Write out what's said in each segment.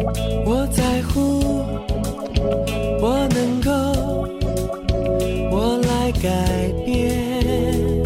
我在乎，我能够，我来改变。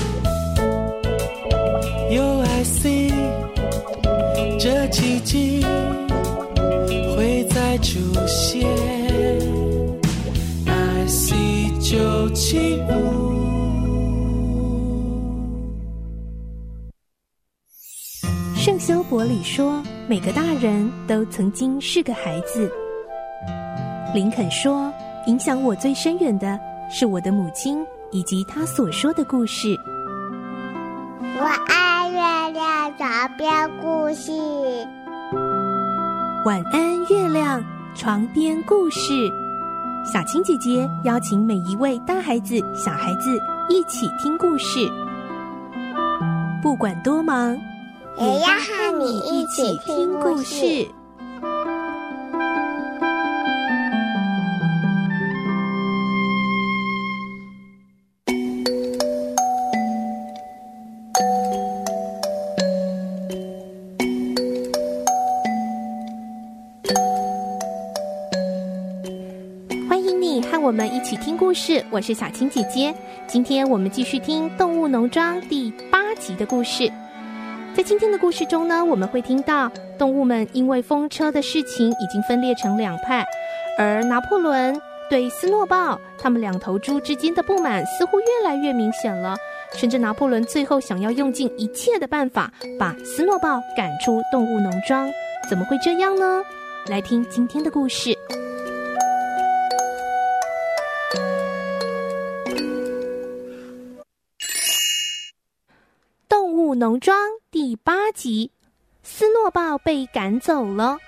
有 I see， 这奇迹会再出现。I see 975。 圣修伯里说，每个大人都曾经是个孩子。林肯说，影响我最深远的是我的母亲以及她所说的故事。 我爱月亮床边故事。 晚安，月亮床边故事。小青姐姐邀请每一位大孩子、小孩子一起听故事，不管多忙， 也要和你一起听故事。 欢迎你和我们一起听故事，我是小青姐姐。今天我们继续听《动物农庄》第8集的故事。在今天的故事中呢，我们会听到动物们因为风车的事情已经分裂成2派，而拿破仑对斯诺鲍他们2头猪之间的不满似乎越来越明显了，甚至拿破仑最后想要用尽一切的办法把斯诺鲍赶出动物农庄。怎么会这样呢？来听今天的故事。动物农庄第8集，斯诺鲍被赶走了。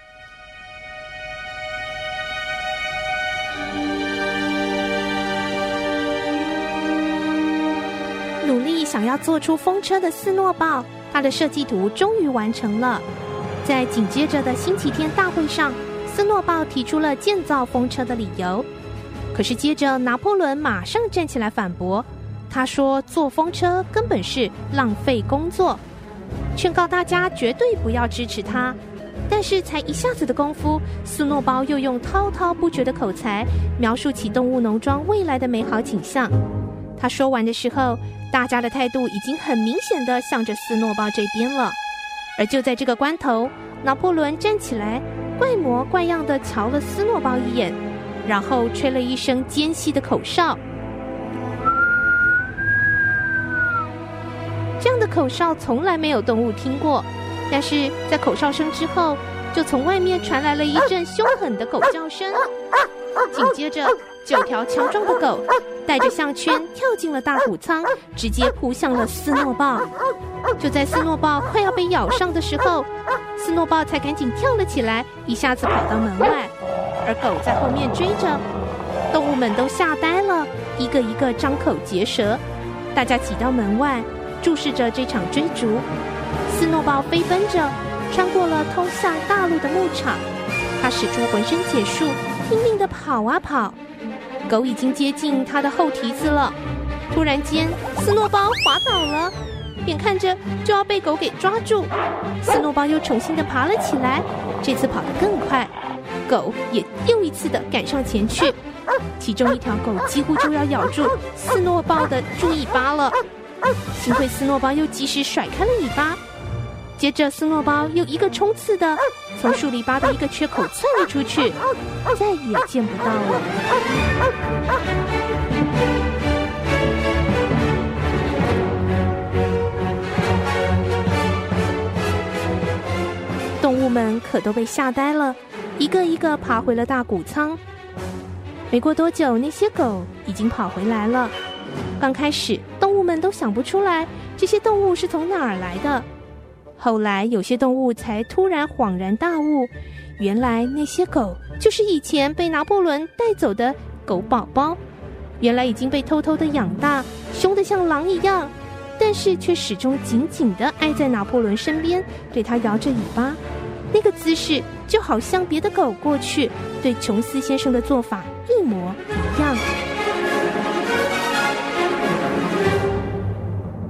努力想要做出风车的斯诺鲍，他的设计图终于完成了。在紧接着的星期天大会上，斯诺鲍提出了建造风车的理由。可是接着拿破仑马上站起来反驳，他说做风车根本是浪费工作，劝告大家绝对不要支持他。但是才一下子的功夫，斯诺鲍又用滔滔不绝的口才描述起动物农庄未来的美好景象。他说完的时候，大家的态度已经很明显地向着斯诺鲍这边了。而就在这个关头，拿破仑站起来，怪模怪样地瞧了斯诺鲍一眼，然后吹了一声尖细的口哨。这样的口哨从来没有动物听过，但是在口哨声之后，就从外面传来了一阵凶狠的狗叫声。紧接着9条强壮的狗带着项圈跳进了大谷仓，直接扑向了斯诺鲍。就在斯诺鲍快要被咬上的时候，斯诺鲍才赶紧跳了起来，一下子跑到门外，而狗在后面追着。动物们都吓呆了，一个一个张口结舌。大家挤到门外，注视着这场追逐。斯诺鲍飞奔着穿过了通向大陆的牧场，他使出浑身解数，拼命地跑啊跑。狗已经接近他的后蹄子了，突然间斯诺鲍滑倒了，眼看着就要被狗给抓住。斯诺鲍又重新地爬了起来，这次跑得更快，狗也又一次地赶上前去。其中一条狗几乎就要咬住斯诺鲍的猪尾巴了，幸亏斯诺鲍又及时甩开了尾巴。接着斯诺鲍又一个冲刺的从树篱笆的一个缺口窜了出去，再也见不到了。动物们可都被吓呆了，一个一个爬回了大谷仓。没过多久，那些狗已经跑回来了。刚开始动物们都想不出来这些动物是从哪儿来的，后来有些动物才突然恍然大悟，原来那些狗就是以前被拿破仑带走的狗宝宝，原来已经被偷偷的养大，凶得像狼一样，但是却始终紧紧地挨在拿破仑身边，对他摇着尾巴。那个姿势就好像别的狗过去对琼斯先生的做法一模一样。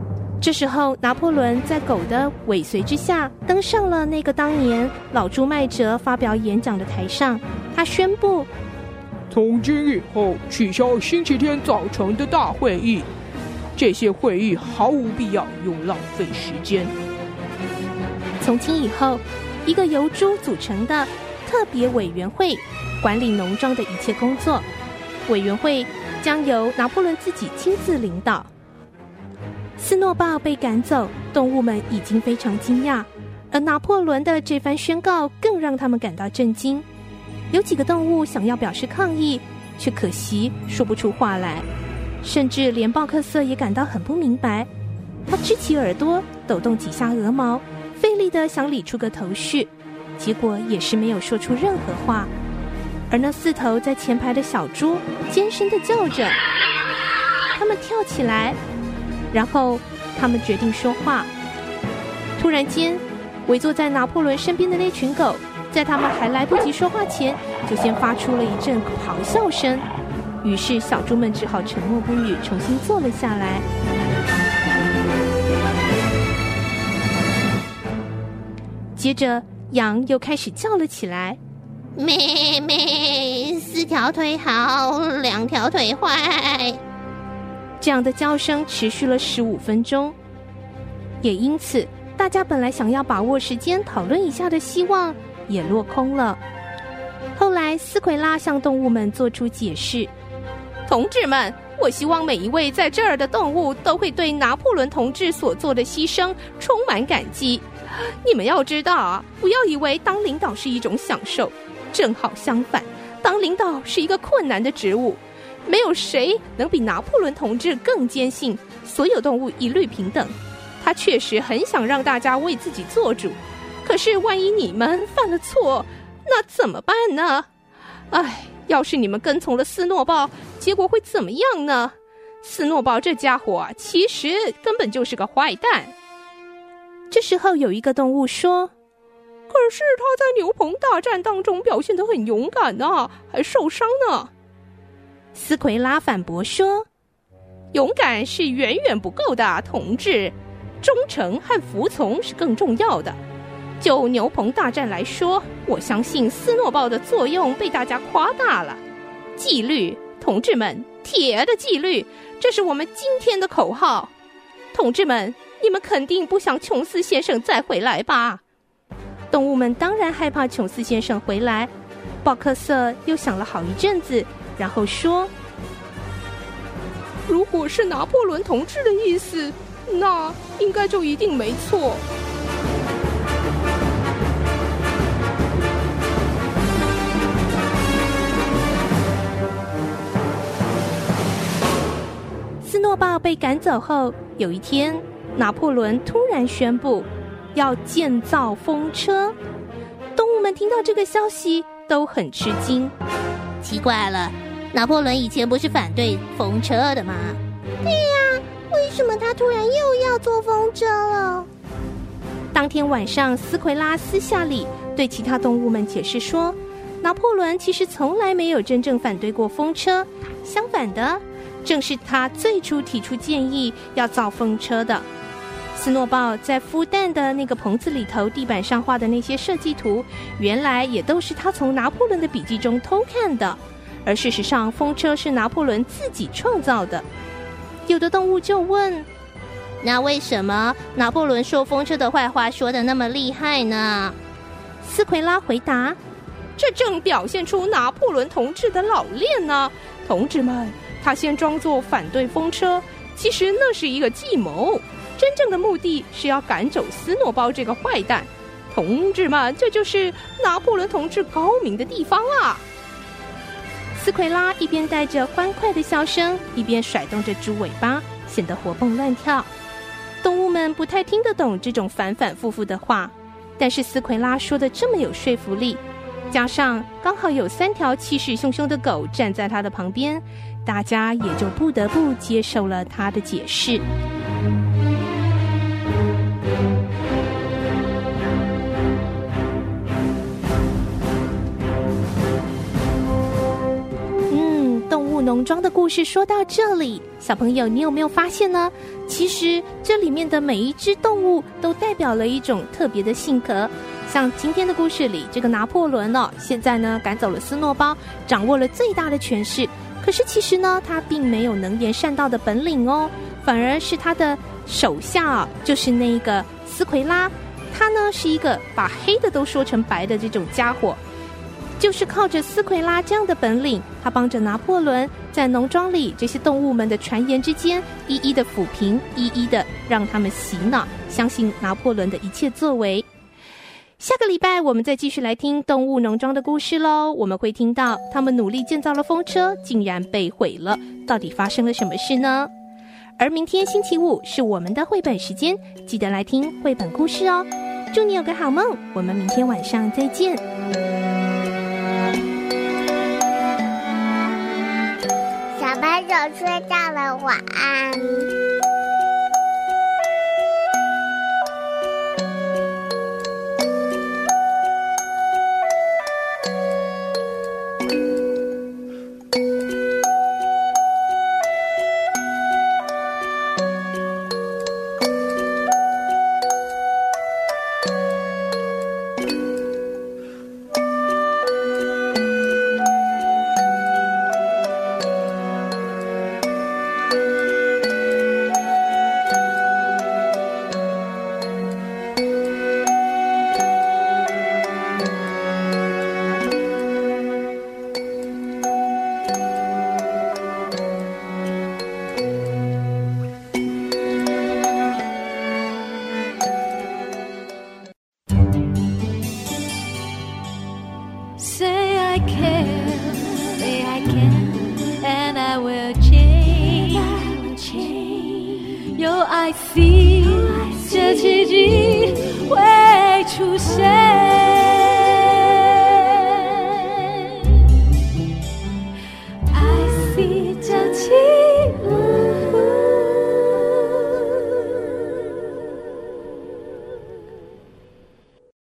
这时候，拿破仑在狗的尾随之下，登上了那个当年老朱麦哲发表演讲的台上。他宣布， 从今以后取消星期天早晨的大会议，这些会议毫无必要，又浪费时间。 从今以后，一个由猪组成的特别委员会管理农庄的一切工作，委员会将由拿破仑自己亲自领导。斯诺豹被赶走，动物们已经非常惊讶，而拿破仑的这番宣告更让他们感到震惊。有几个动物想要表示抗议，却可惜说不出话来，甚至连鲍克瑟也感到很不明白。他支起耳朵，抖动几下鹅毛，费力地想理出个头绪，结果也是没有说出任何话。而那4头在前排的小猪尖声地叫着，他们跳起来，然后他们决定说话。突然间，围坐在拿破仑身边的那群狗，在他们还来不及说话前，就先发出了一阵咆哮声。于是小猪们只好沉默不语，重新坐了下来。接着羊又开始叫了起来， 咩咩，4条腿好，2条腿坏。 这样的叫声持续了15分钟，也因此大家本来想要把握时间讨论一下的希望也落空了。后来斯奎拉向动物们做出解释，同志们，我希望每一位在这儿的动物都会对拿破仑同志所做的牺牲充满感激。你们要知道啊，不要以为当领导是一种享受，正好相反，当领导是一个困难的职务。没有谁能比拿破仑同志更坚信所有动物一律平等。他确实很想让大家为自己做主，可是万一你们犯了错，那怎么办呢？唉，要是你们跟从了斯诺豹，结果会怎么样呢？斯诺豹这家伙啊，其实根本就是个坏蛋。这时候有一个动物说，可是他在牛棚大战当中表现得很勇敢啊，还受伤呢。斯奎拉反驳说，勇敢是远远不够的，同志，忠诚和服从是更重要的。就牛棚大战来说，我相信斯诺豹的作用被大家夸大了。纪律，同志们，铁的纪律，这是我们今天的口号。同志们，你们肯定不想琼斯先生再回来吧？动物们当然害怕琼斯先生回来。鲍克瑟又想了好一阵子，然后说，如果是拿破仑同志的意思，那应该就一定没错。斯诺豹被赶走后，有一天，拿破仑突然宣布要建造风车。动物们听到这个消息都很吃惊。 奇怪了，拿破仑以前不是反对风车的吗？对呀，为什么他突然又要做风车了？ 当天晚上，斯奎拉私下里对其他动物们解释说，拿破仑其实从来没有真正反对过风车，相反的，正是他最初提出建议要造风车的。斯诺豹在孵蛋的那个棚子里头地板上画的那些设计图，原来也都是他从拿破仑的笔记中偷看的，而事实上风车是拿破仑自己创造的。有的动物就问， 那为什么拿破仑说风车的坏话说得那么厉害呢？ 斯奎拉回答，这正表现出拿破仑同志的老练呢。同志们，他先装作反对风车，其实那是一个计谋，真正的目的是要赶走斯诺豹这个坏蛋。同志们，这就是拿破仑同志高明的地方啊！斯奎拉一边带着欢快的笑声，一边甩动着猪尾巴，显得活蹦乱跳。动物们不太听得懂这种反反复复的话，但是斯奎拉说的这么有说服力，加上刚好有3条气势汹汹的狗站在他的旁边，大家也就不得不接受了他的解释。动物农庄的故事说到这里，小朋友你有没有发现呢？其实这里面的每一只动物都代表了一种特别的性格。像今天的故事里，这个拿破仑现在呢赶走了斯诺包，掌握了最大的权势。可是其实呢，他并没有能言善道的本领哦，反而是他的手下就是那个斯奎拉，他呢是一个把黑的都说成白的这种家伙。就是靠着斯奎拉这样的本领，他帮着拿破仑在农庄里这些动物们的传言之间一一的抚平，一一的让他们洗脑，相信拿破仑的一切作为。下个礼拜我们再继续来听动物农庄的故事咯，我们会听到他们努力建造了风车竟然被毁了，到底发生了什么事呢？而明天星期五是我们的绘本时间，记得来听绘本故事哦。祝你有个好梦，我们明天晚上再见。 小朋友睡觉了，晚安。 有I see，这奇迹会出现。